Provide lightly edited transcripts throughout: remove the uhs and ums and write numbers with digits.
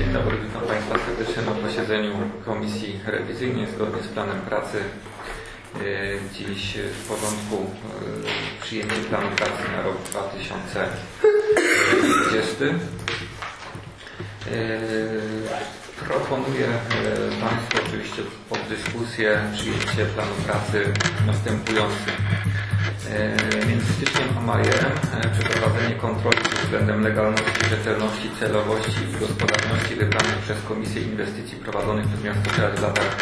Dzień dobry, witam Państwa serdecznie na posiedzeniu Komisji Rewizyjnej zgodnie z planem pracy. Dziś w porządku przyjęcie planu pracy na rok 2020. Proponuję Państwu oczywiście pod dyskusję przyjęcie planu pracy następujący. Między styczniem a majem przeprowadzenie kontroli względem legalności, rzetelności, celowości i gospodarności wybranych przez Komisję Inwestycji prowadzonych przez miasto Czerec w latach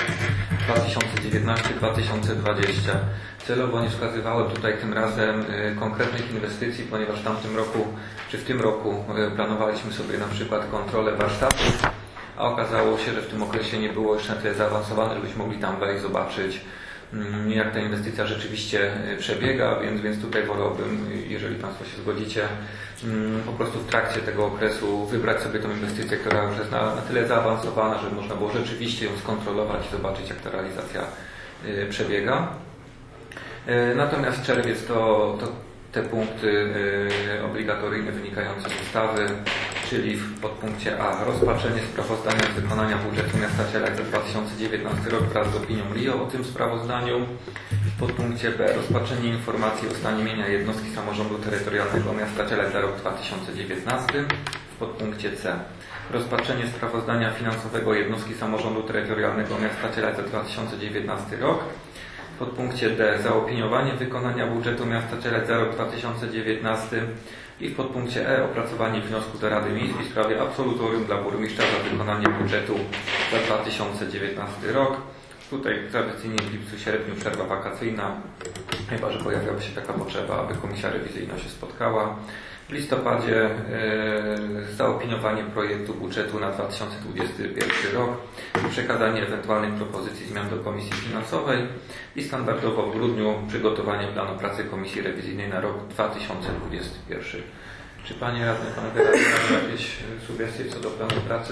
2019-2020. Celowo nie wskazywałem tutaj tym razem konkretnych inwestycji, ponieważ w tamtym roku czy w tym roku planowaliśmy sobie na przykład kontrolę warsztatów, a okazało się, że w tym okresie nie było jeszcze na tyle zaawansowane, żebyśmy mogli tam wejść, zobaczyć, jak ta inwestycja rzeczywiście przebiega, więc tutaj wolałbym, jeżeli Państwo się zgodzicie, po prostu w trakcie tego okresu wybrać sobie tą inwestycję, która już jest na tyle zaawansowana, żeby można było rzeczywiście ją skontrolować i zobaczyć, jak ta realizacja przebiega. Natomiast czerwiec to te punkty obligatoryjne wynikające z ustawy, czyli w podpunkcie A rozpatrzenie sprawozdania z wykonania budżetu miasta Czerec za 2019 rok wraz z opinią RIO o tym sprawozdaniu. W podpunkcie B rozpatrzenie informacji o stanie mienia jednostki samorządu terytorialnego miasta Czerec za rok 2019. W podpunkcie C rozpatrzenie sprawozdania finansowego jednostki samorządu terytorialnego miasta Czerec za 2019 rok. W podpunkcie D zaopiniowanie wykonania budżetu miasta Czerec za rok 2019 i w podpunkcie E opracowanie wniosku do Rady Miejskiej w sprawie absolutorium dla burmistrza za wykonanie budżetu za 2019 rok. Tutaj tradycyjnie w lipcu-sierpniu przerwa wakacyjna, chyba że pojawiała się taka potrzeba, aby komisja rewizyjna się spotkała. W listopadzie zaopiniowanie projektu budżetu na 2021 rok, przekazanie ewentualnych propozycji zmian do Komisji Finansowej i standardowo w grudniu przygotowanie planu pracy Komisji Rewizyjnej na rok 2021. Czy Panie Radny, Panowie Radni mają jakieś sugestie co do planu pracy?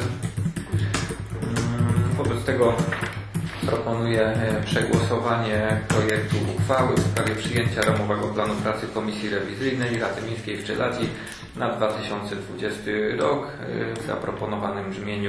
Wobec tego proponuję przegłosowanie projektu uchwały w sprawie przyjęcia ramowego planu pracy Komisji Rewizyjnej Rady Miejskiej w Czeladzi na 2020 rok w zaproponowanym brzmieniu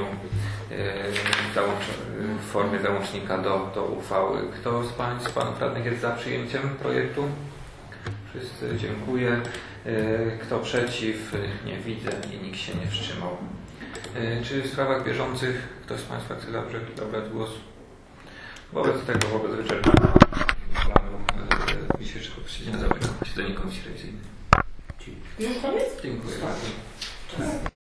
w formie załącznika do uchwały. Kto z Panów Radnych jest za przyjęciem projektu? Wszyscy, dziękuję. Kto przeciw? Nie widzę i nikt się nie wstrzymał. Czy w sprawach bieżących ktoś z Państwa chce zabrać głos? Wobec wyczerpania planu dzisiejszego posiedzenia zamykam posiedzenie Komisji Rewizyjnej. Już koniec? Dziękuję bardzo.